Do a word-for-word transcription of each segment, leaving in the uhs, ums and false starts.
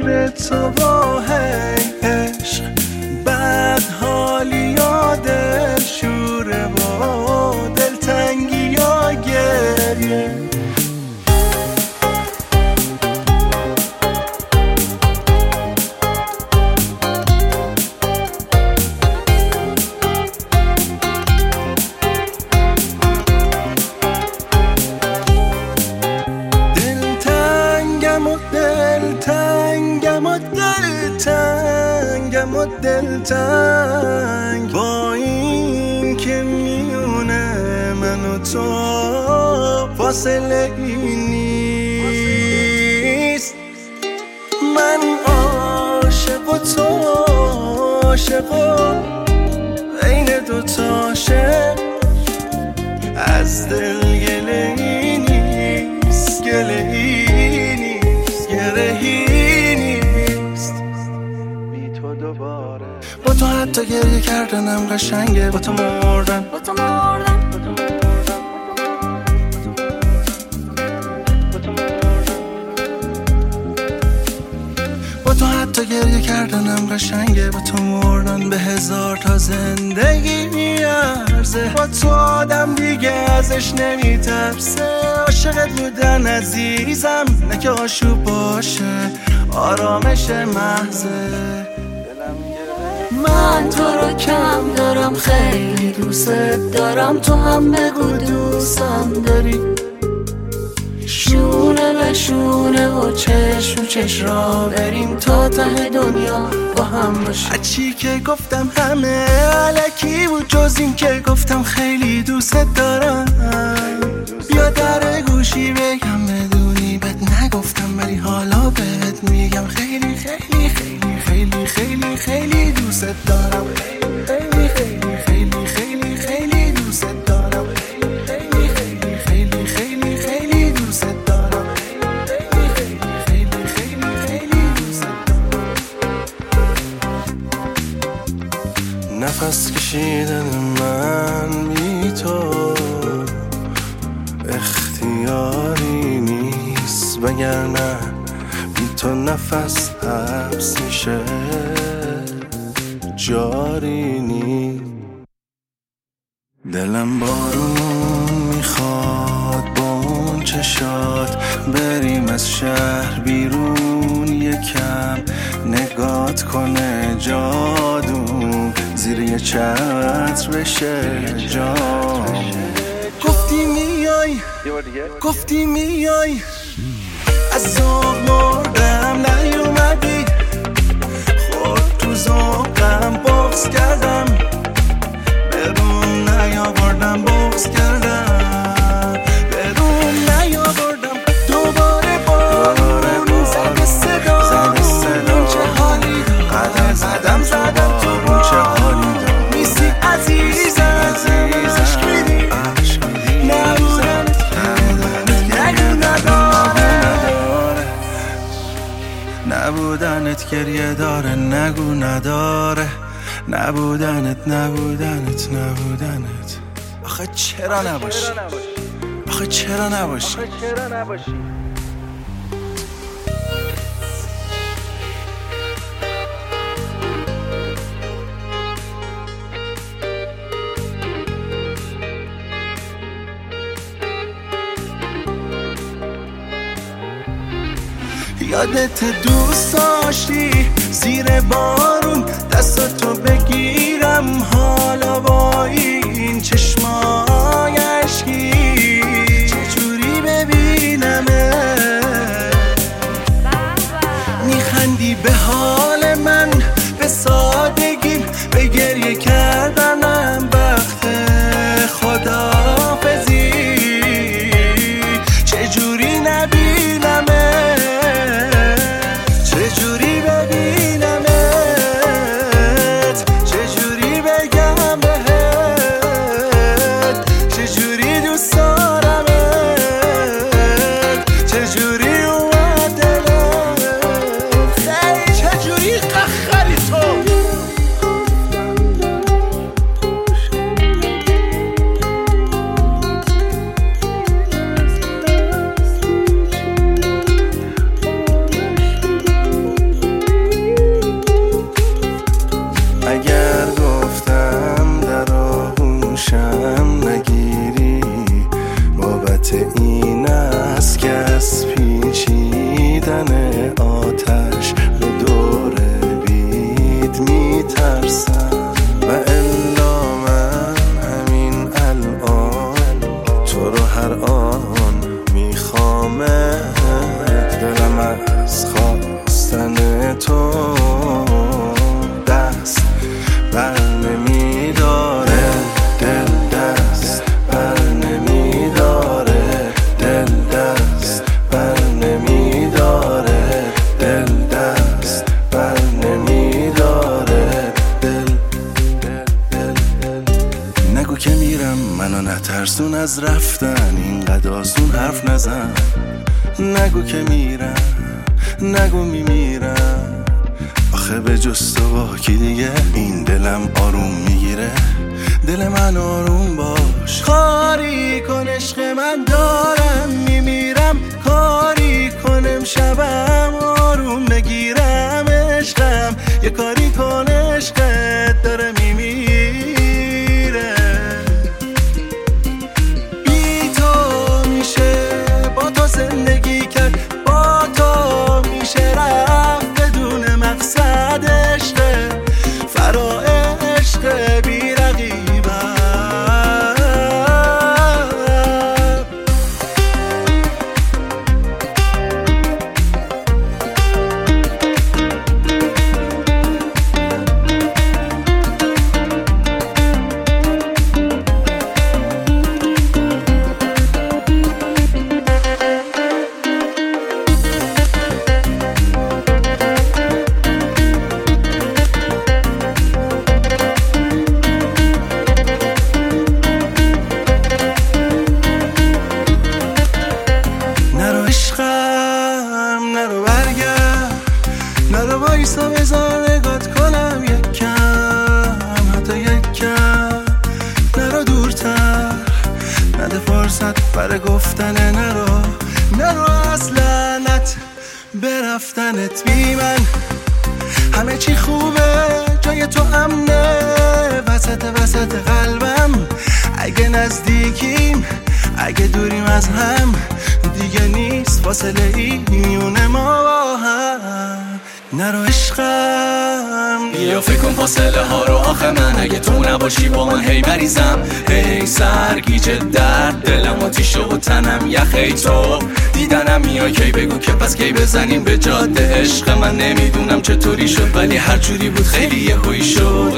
فکر تو با هی عشق بد حالی یا دل شوره با دلتنگی یا گریه. دلتنگم و دلتنگ با این که میونه من و تو فاصله ای نیست. من عاشق و تو عاشق و بین دوتا عاشق از دل گله ای نیست، گله ای نیست، گرهی با تو حتی گریه کردنم قشنگه، با تو مردن با تو مردن با تو حتی گریه کردنم قشنگه، با تو مردن به هزار تا زندگی میارزه. با تو آدم دیگه ازش نمیترسه. عاشقت بودن عزیزم نه که آشوب باشه، آرامش محضه. من تو رو کم دارم، خیلی دوست دارم، تو هم بگو دوستم داری. شونه به شونه و چشم و چشم را بریم تا ته دنیا با هم باشیم. هرچی که گفتم همه علکی بود جز این که گفتم خیلی دوست دارم. بیا در گوشی بگم بدونی بهت نگفتم ولی حالا بهت میگم خیلی خیلی خیلی خیلی خیلی خیلی دوست دارم. خیلی خیلی خیلی خیلی خیلی دوست دارم. خیلی خیلی خیلی خیلی خیلی دوست دارم. خیلی خیلی خیلی خیلی دوست دارم. نفس کشیدن من بی تو اختیاری نیست، وگرنه بی تو نفس حبس میشه جاری نیست. دلم بارون میخواد با اون چشات بریم از شهر بیرون، یکم نگات کنه جادو زیر یه چتر بشه جام. گفتی میای گفتی میای از ذوق مردم نیومدی، خورد تو ذوقم بغض کردم، بدون نیاوردم بغض کردم، بدون نیاوردم. دوباره بارون زد صدا، اون چه حالی داره، زدم زدم تو اون چه حالی داره. نیستی عزیزم عشق میدی نبودنت گریه داره، نگو نداره. نبودنت نبودنت نبودنت آخه چرا نباشی؟ آخه چرا نباشی؟ یادت دوست داشتی زیر بارون دستاتو بگیرم، حالا با این چشمای اشکی چجوری ببینمه؟ میخندی به حال من، به سادگیم، به گریه کردنم وقت خداحافظی چجوری نبینمه؟ چجوری ببینمت؟ چجوری بگم بهت علت این است که از پیچیدن آتش به دور بید میترسم و الا من همین الان تو رو هر آن میخوامه دلم از خواستن تو دست بر نمیداره دل دست بر نمیداره دل دست بر نمیداره دل دست بر نمیداره دل دل دل دل نگو که میرم منو نترسون از رفتن اینقدر آسون حرف نزن نگو که میرم نگو میمیرم آخه به جز تو با کی دیگه این دلم آروم میگیره دل من آروم باش کاری کن عشق من دارم میمیرم کاری کنم شبم آروم نگیرم عشقم یه کاری کن عشقت داره میمیره بی تو میشه با تو زندگی کرد با تو میشه رفت بدون مقصد عشق فرا عشق بی رقیبم نرو وایسا بذار نگات کنم یک کم حتی یک کم نرو دورتر نده فرصت برای گفتن نرو نرو اصلا نت برفتنت بی من همه چی خوبه جای تو امنه وسط وسط قلبم اگه نزدیکیم اگه دوریم از هم دیگه نیست فاصله ای میونه ما با هم نرو عشقم بیا فکر کن فاصله ها رو آخه من اگه تو نباشی با من هی مریضم هی سرگیجه درد دلم آتیشه و تنم یخی تو دیدنم میای کی بگو که پس کی بزنیم به جاده عشق من نمیدونم چطوری شد ولی هر جوری بود خیلی یهویی شد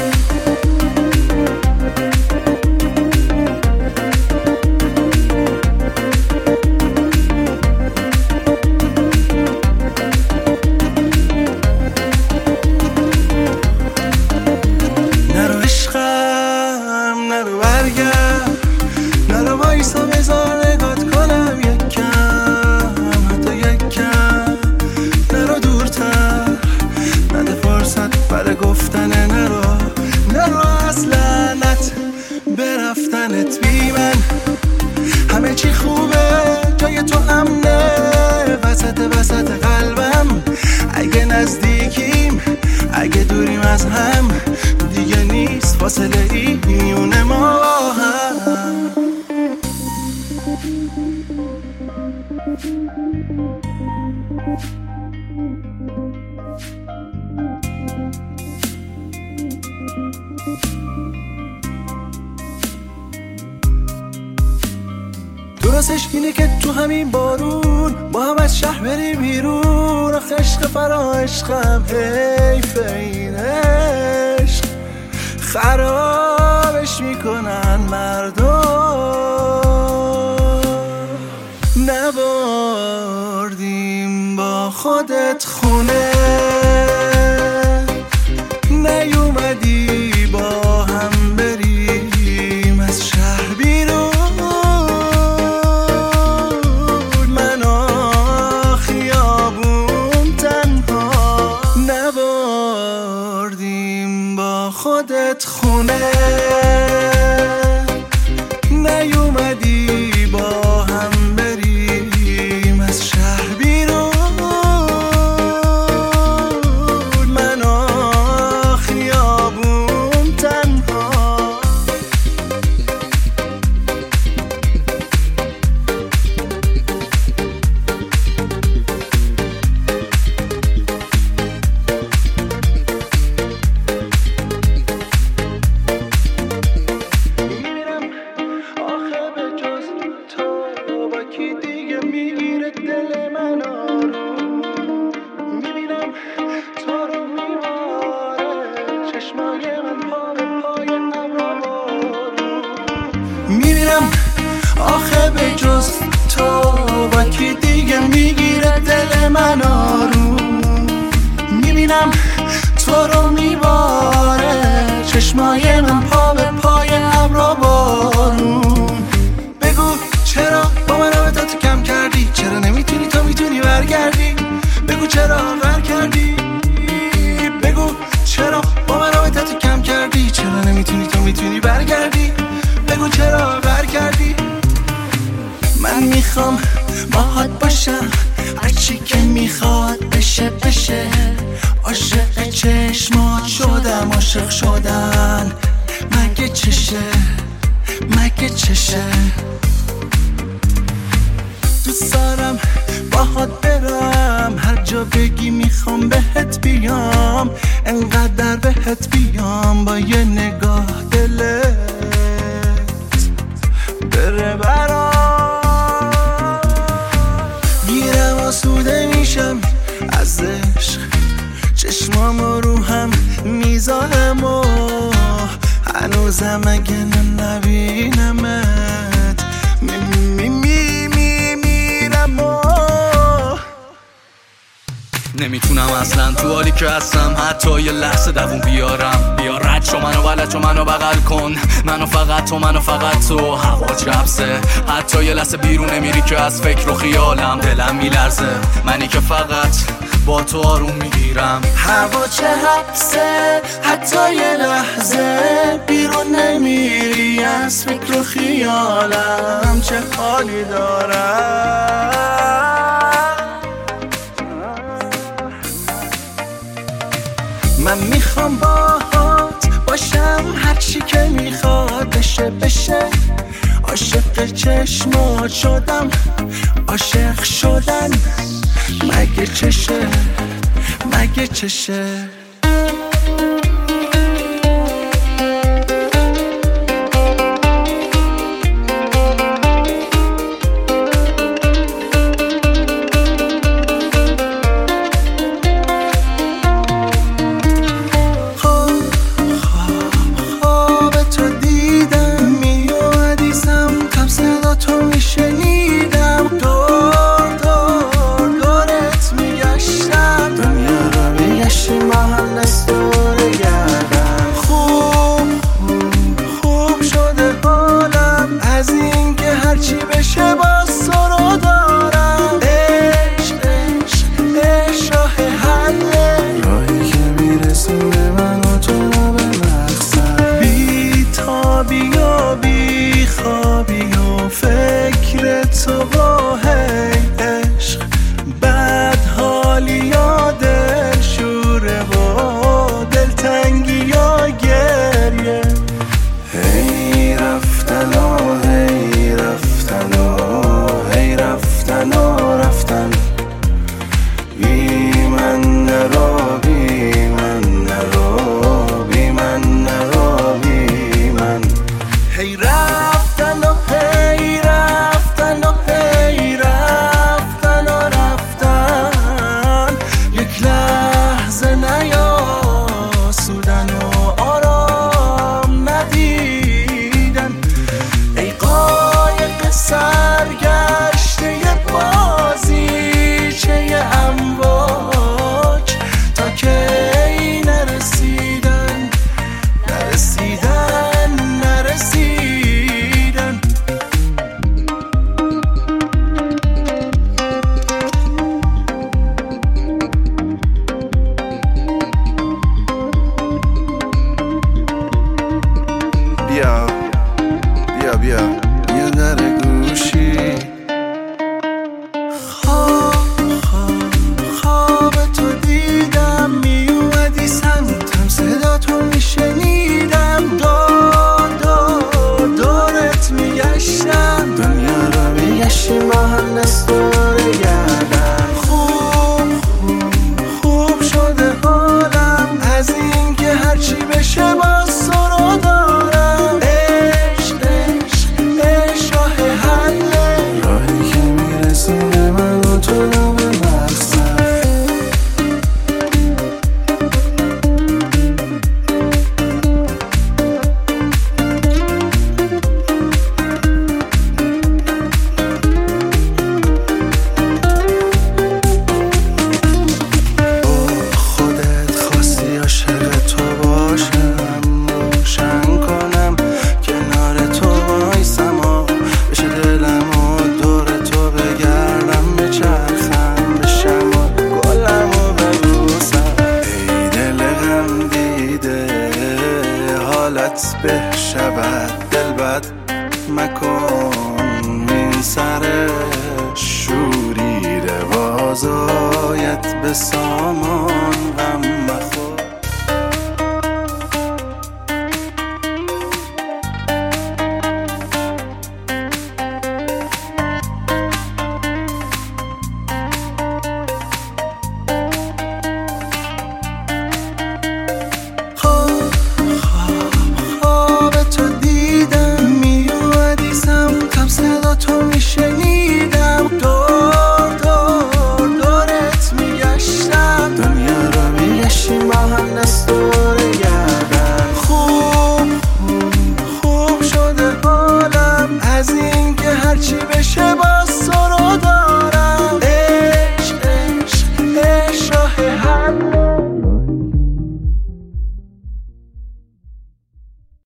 نرو وایسا بذار نگات کنم یک کم حتی یک کم نرو دورتر نده فرصت برای گفتن نرو نرو اصلا نت برفتنت بی من همه چی خوبه جای تو امنه وسط وسط قلبم اگه نزدیکیم اگه دوریم از هم دیگه نیست فاصله ای میونه ما هم درستش اینه که تو همین بارون با هم از شهر بری بیرون آخه عشق فرا عشقم حیف این عشق خرابش میکنن مردم نبردیم با خودت خونه نیومدی با هم بریم از شهر بیرون من و خیابون تنها نبردیم با خودت خونه نیومدی با هم بریم از شهر بیرون من و خیابون یکی دیگه میگیره دل من آروم. میبینم تو رو میباره چشمای من پا به پای ابرا بارون. میبینم آخه به جز تو با کی دیگه میگیره دل من آروم. میبینم تو رو میباره چشمای من پا به پای ابرا بارون. بگو چرا با من رابطه تو کم کردی؟ چرا نمیتونی تو میتونی برگردی؟ بگو چرا غر کردی؟ بگو چرا با من رابطه تو کم کردی؟ چرا نمیتونی تو میتونی برگردی؟ بگو چرا غر کردی؟ من میخوام باهات باشم هرچی که میخواد بشه بشه. عاشق چشمات شدم عاشق شدن مگه چشه مگه چشه. دوست دارم باهات برم هر جا بگی میخوام بهت بیام. انقدر بهت بیام با یه نگاه دلت بره برام. گیرم آسوده میشم از عشق چشمام رو هم میذارم و هنوزم اگه نبینمت می می می می میرم و نمیتونم اصلا تو حالی که هستم حتی یه لحظه دووم بیارم. بیا رد شو منو بلد شو منو بغل کن منو فقط تو منو فقط تو. هوا چپسه حتی یه لحظه بیرون نمیری که از فکر و خیالم دلم میلرزه. منی که فقط با تو آروم میگیرم. هوا چه حبسه حتی یه لحظه بیرون نمیری از فکر و خیالم چه حالی دارم. من میخوام باهات باشم هرچی که میخواد بشه بشه. عاشق چشمات شدم عاشق شدن مگه چشه مگه چشه. My فضایت به سامان غم مخور.